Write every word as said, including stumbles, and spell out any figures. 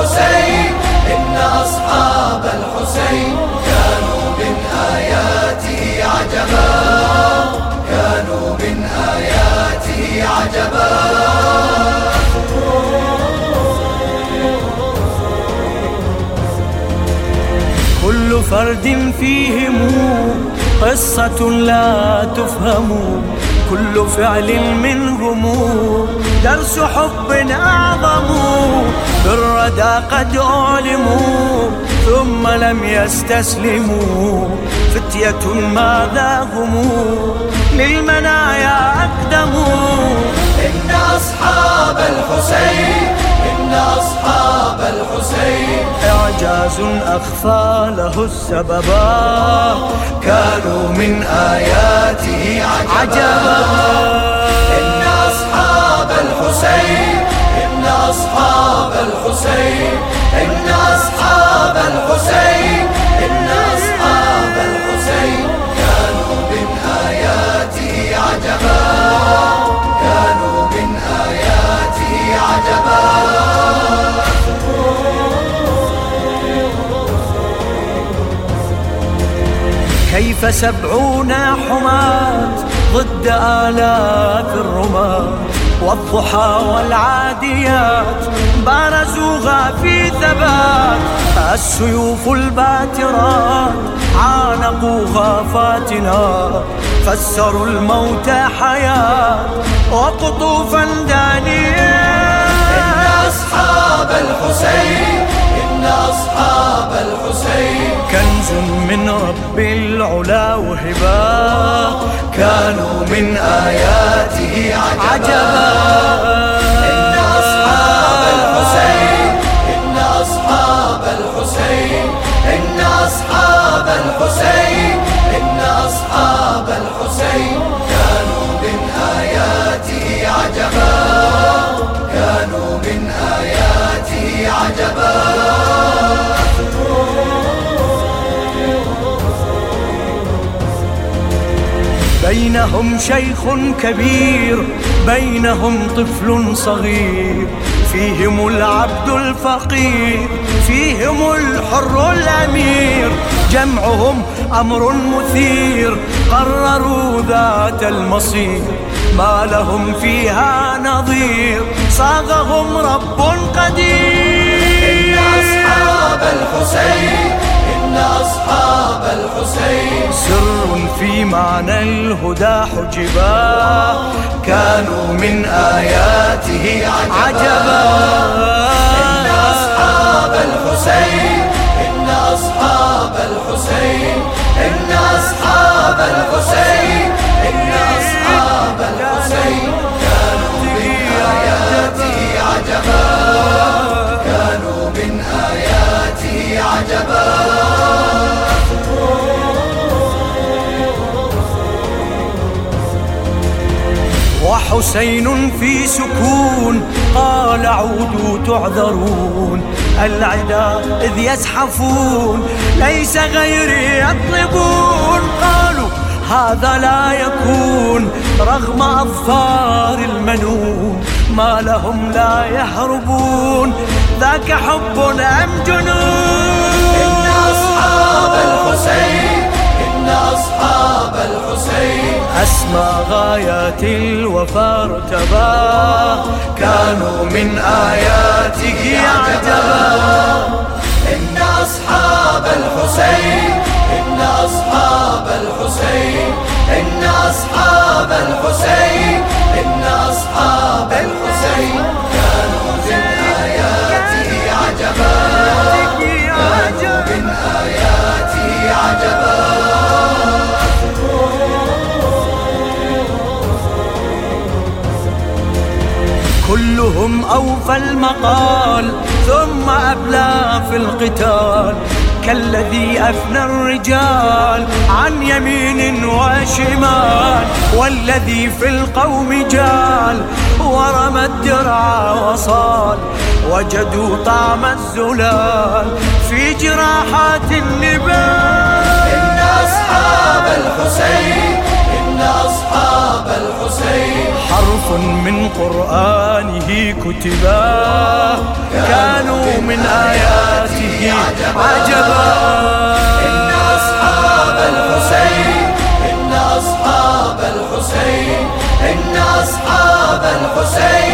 الحسين إن أصحاب الحسين كانوا من آياته عجبا، كانوا من آياته عجبا. كل فرد فيهم قصة لا تفهم، كل فعل منهم درس حب أعظم. بالردى قد أعلموا ثم لم يستسلموا، فتية ماذا هم للمنايا أقدموا. إن أصحاب الحسين إن أصحاب الحسين إعجاز أخفى له السببا، كانوا من آياته عجبا. إن أصحاب الحسين إن أصحاب الحسين إن أصحاب الحسين إن أصحاب الحسين كانوا من آياته عجبا، كانوا من آياته عجبا. كيف سبعون حماة ضد آلاف الرماة، والضحى والعاديات بارزوها في ثبات. السيوف الباترات عانقوها فاتنا، فسروا الموت حياة وقطوفا دانية. إن أصحاب الحسين إن أصحاب الحسين كنز من رب العلا وهبا، كانوا من آياته عجبا. إن أصحاب الحسين إن أصحاب الحسين إن أصحاب الحسين إن أصحاب الحسين كانوا من آياته عجبا، كانوا من آياته عجبا. بينهم شيخ كبير بينهم طفل صغير، فيهم العبد الفقير فيهم الحر الأمير. جمعهم أمر مثير قرروا ذات المصير، ما لهم فيها نظير صاغهم رب قدير. إن أصحاب الحسين إن أصحاب الحسين سر في معنى الهدى حجبا، كانوا من آياته عجبا. إن أصحاب الحسين إن أصحاب الحسين إن أصحاب الحسين إن أصحاب الحسين كانوا من آياته عجبا، كانوا من آياته عجبا. وحسين في سكون قال عودوا تعذرون، العدا إذ يزحفون ليس غيري يطلبون. قالوا هذا لا يكون رغم أظفار المنون، ما لهم لا يهربون ذاك حب أم جنون. إن أصحاب الحسين إن أصحاب الحسين أسمى غايات الوفا ارتبا، كانوا من آياته عجبا. إن أصحاب الحسين إن أصحاب الحسين إن أصحاب الحسين إن أصحاب الحسين كانوا من آياته عجبا، كانوا من آياته عجبا. كلهم أوفى المقال ثم أبلى في القتال، كالذي أفنى الرجال عن يمين وشمال. والذي في القوم جال ورمى الدرع وصال، وجدوا طعم الزلال في جراحات النبال. إن أصحاب الحسين إن أصحاب الحسين حرف من قرآنه به كتبا كانوا من آياته عجبا. إن أصحاب الحسين إن أصحاب الحسين إن أصحاب الحسين